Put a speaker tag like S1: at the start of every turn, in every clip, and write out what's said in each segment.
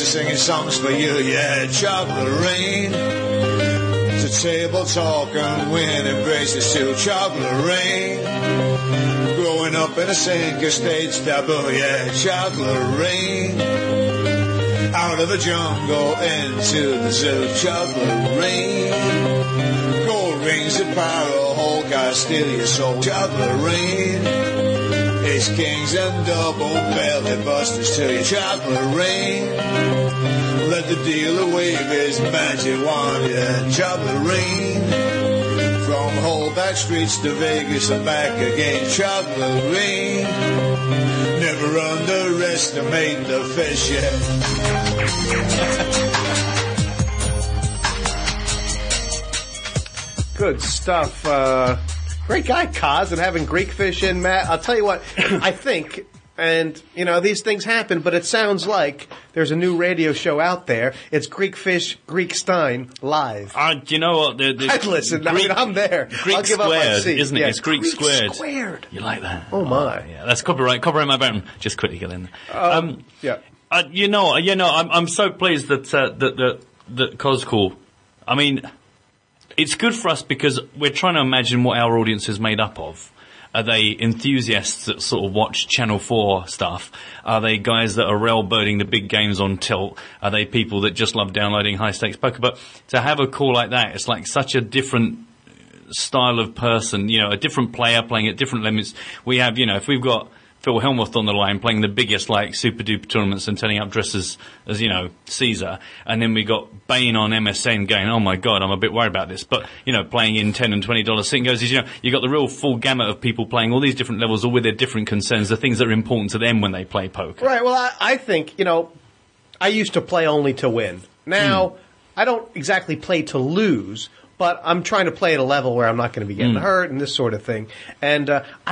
S1: singing songs for you, yeah, chocolate rain. To table talk and win embraces to chocolate rain. Growing up in a sinker state's taboo, yeah, chocolate rain. Out of the jungle into the zoo, chocolate rain. Gold rings of power, whole guys steal your soul, chocolate rain. Ace kings and double belly busters till your chocolate rain. Let the dealer wave his magic wand, yeah, chocolate rain. From whole back streets to Vegas and back again, chocolate rain. Never underestimate the fish, yeah.
S2: Good stuff. Great guy, Kaz, and having Greek fish in, Matt. I'll tell you what, I think, and, you know, these things happen, but it sounds like there's a new radio show out there. It's Greek Fish, Greek Stein, live.
S3: Do you know what?
S2: I'd listen. Greek, I'm there.
S3: Greek
S2: I'll give
S3: squared,
S2: up my seat.
S3: isn't it?
S2: Yeah,
S3: It's Greek
S2: squared.
S3: You like that?
S2: Oh, my.
S3: Yeah, that's copyright my button. Just quickly get in there.
S2: Yeah.
S3: I'm so pleased that Coscool, I mean, it's good for us because we're trying to imagine what our audience is made up of. Are they enthusiasts that sort of watch Channel 4 stuff? Are they guys that are railbirding the big games on tilt? Are they people that just love downloading high-stakes poker? But to have a call like that, it's like such a different style of person, you know, a different player playing at different limits. We have, you know, if we've got Phil Helmuth on the line playing the biggest, like, super-duper tournaments and turning up dressed as, you know, Caesar. And then we got Bain on MSN going, oh my God, I'm a bit worried about this. But, you know, playing in $10 and $20 sitting goes, you know, you got the real full gamut of people playing all these different levels, all with their different concerns, the things that are important to them when they play poker.
S2: Right, well, I think, you know, I used to play only to win. Now, I don't exactly play to lose, but I'm trying to play at a level where I'm not going to be getting hurt and this sort of thing. And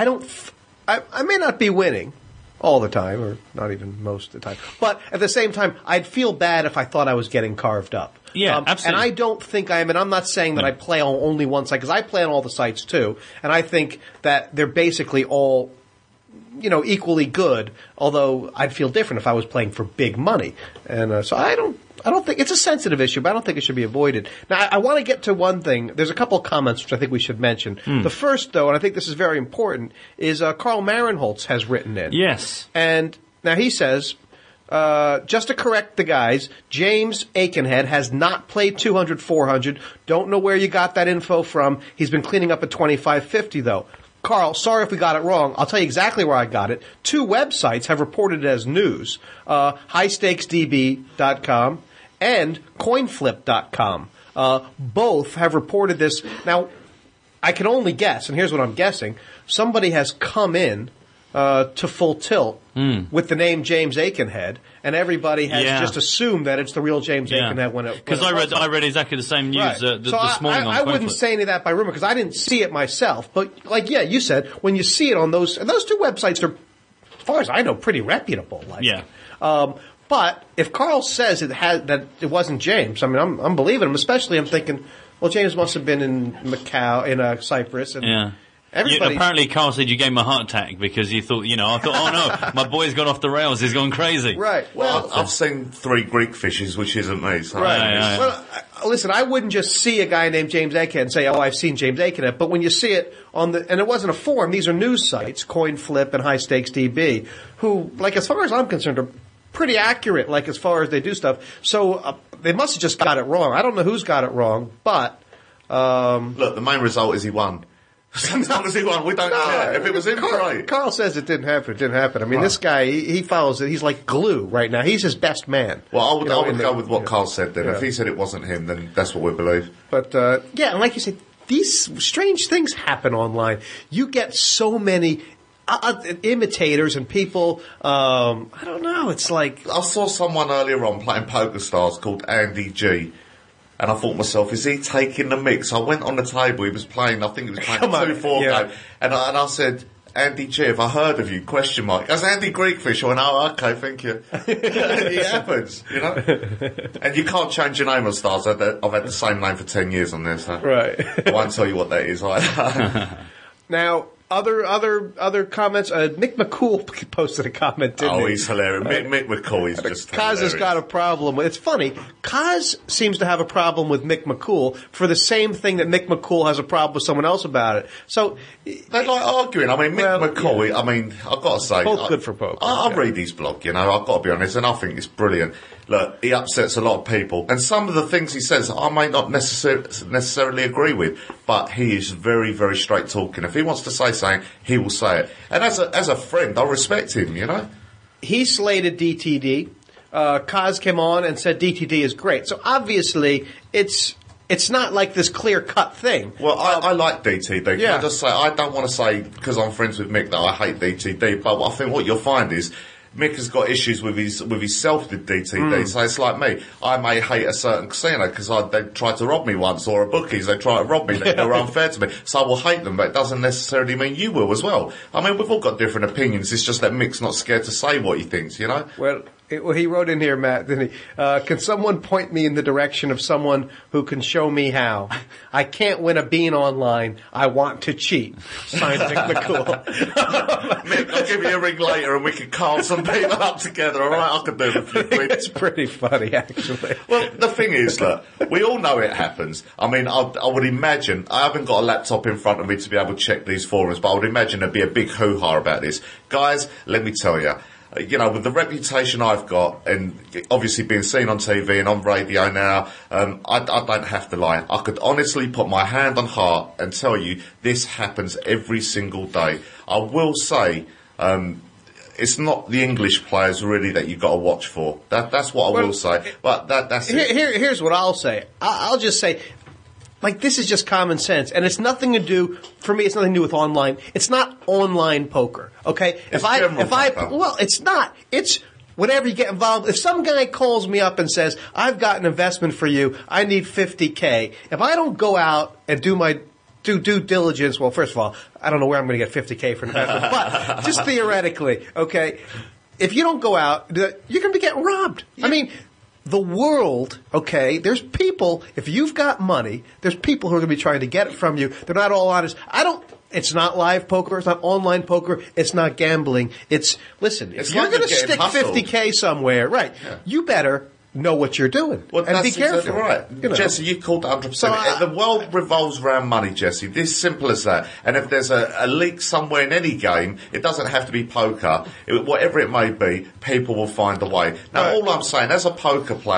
S2: I may not be winning all the time, or not even most of the time. But at the same time, I'd feel bad if I thought I was getting carved up.
S3: Yeah, absolutely.
S2: And I don't think I am, and I'm not saying that I play on only one site, because I play on all the sites too, and I think that they're basically all, you know, equally good, although I'd feel different if I was playing for big money. And so I don't think it's a sensitive issue, but I don't think it should be avoided. Now, I want to get to one thing. There's a couple of comments which I think we should mention. The first, though, and I think this is very important, is Carl Marinholtz has written in.
S3: Yes.
S2: And now he says, just to correct the guys, James Aikenhead has not played 200, 400. Don't know where you got that info from. He's been cleaning up at 2550, though. Carl, sorry if we got it wrong. I'll tell you exactly where I got it. 2 websites have reported it as news, highstakesdb.com and coinflip.com. Both have reported this. Now, I can only guess, and here's what I'm guessing. Somebody has come in to Full Tilt with the name James Aikenhead, and everybody has just assumed that it's the real James Aikenhead when it.
S3: Because I read exactly the same news this morning.
S2: I wouldn't say any of that by rumor because I didn't see it myself. But like, yeah, you said when you see it on those 2 websites are, as far as I know, pretty reputable. But if Carl says that it wasn't James, I mean, I'm believing him. Especially, I'm thinking, well, James must have been in Macau, in Cyprus, and
S3: apparently, Carl said you gave him a heart attack because you thought, you know, I thought, oh no, my boy's gone off the rails, he's gone crazy.
S2: Right.
S4: Well, I've seen 3 Greek fishes, which isn't me. So
S2: right. Well, listen, I wouldn't just see a guy named James Aikenhead and say, oh, I've seen James Aikenhead. But when you see it and it wasn't a forum, these are news sites, CoinFlip and HighStakesDB, who, like, as far as I'm concerned, are pretty accurate, like, as far as they do stuff. So they must have just got it wrong. I don't know who's got it wrong, but
S4: look, the main result is he won. As long as he won, we don't care. If it was him, great.
S2: Carl says it didn't happen. It didn't happen. I mean, this guy, he follows it. He's like glue right now. He's his best man.
S4: Well, I would go with what Carl said then. If he said it wasn't him, then that's what we believe.
S2: But, and like you said, these strange things happen online. You get so many imitators and people, I don't know, it's like...
S4: I saw someone earlier on playing PokerStars called Andy G. And I thought to myself, is he taking the mix? I went on the table, he was playing, I think he was playing a 2-4 game. And I said, Andy G, have I heard of you? ? That's Andy Greekfish. I went, oh, okay, thank you. It happens, you know? And you can't change your name on Stars. I've had the same name for 10 years on there, so...
S2: Right.
S4: I won't tell you what that is either.
S2: Now, Other comments. Mick McCool posted a comment, didn't he?
S4: Oh, he's hilarious. Mick McCool is just
S2: Kaz has got a problem with. It's funny. Kaz seems to have a problem with Mick McCool for the same thing that Mick McCool has a problem with someone else about it. So
S4: they're like arguing. I mean, Mick McColl. Yeah. I mean, I've got to say,
S2: both good for poker.
S4: I read his blog. You know, I've got to be honest, and I think it's brilliant. Look, he upsets a lot of people, and some of the things he says I may not necessarily agree with, but he is very, very straight talking. If he wants to say something, he will say it. And as a friend, I respect him. You know,
S2: he slated DTD. Kaz came on and said DTD is great. So obviously, it's not like this clear-cut thing.
S4: Well, I like DTD. Yeah. I just say, I don't want to say, because I'm friends with Mick, that I hate DTD, but I think what you'll find is Mick has got issues with his self with DTD, so it's like me. I may hate a certain casino because they tried to rob me once, or a bookies, they try to rob me, they were unfair to me. So I will hate them, but it doesn't necessarily mean you will as well. I mean, we've all got different opinions, it's just that Mick's not scared to say what he thinks, you know?
S2: Well, he wrote in here, Matt, didn't he? Can someone point me in the direction of someone who can show me how? I can't win a bean online. I want to cheat. Signed, Mick McCool.
S4: Mick, I'll give you a ring later and we can call some people up together, alright? I can do it for you.
S2: It's pretty funny, actually.
S4: Well, the thing is, look, we all know it happens. I mean, I would imagine, I haven't got a laptop in front of me to be able to check these forums, but I would imagine there'd be a big hoo-ha about this. Guys, let me tell you, you know, with the reputation I've got, and obviously being seen on TV and on radio now, I don't have to lie. I could honestly put my hand on heart and tell you this happens every single day. I will say, it's not the English players really that you've got to watch for. That's what I will say. But that's it.
S2: Here's what I'll say. I'll just say, like, this is just common sense, and it's nothing to do, for me, it's nothing to do with online. It's not online poker, okay? Well, it's not. It's whenever you get involved. If some guy calls me up and says, I've got an investment for you, I need $50K. If I don't go out and do due diligence, well, first of all, I don't know where I'm going to get $50K for an investment, but just theoretically, okay, if you don't go out, you're going to be getting robbed. Yeah. I mean, the world, okay, there's people, if you've got money, there's people who are going to be trying to get it from you. They're not all honest. It's not live poker, it's not online poker, it's not gambling. Listen, if you're going to stick $50K somewhere, right, you better know what you're doing.
S4: Well,
S2: and be careful.
S4: Exactly right. You know. Jesse, you called 100%. The world revolves around money, Jesse. This simple as that. And if there's a leak somewhere in any game, it doesn't have to be poker. Whatever it may be, people will find a way. Now, all I'm saying, as a poker player,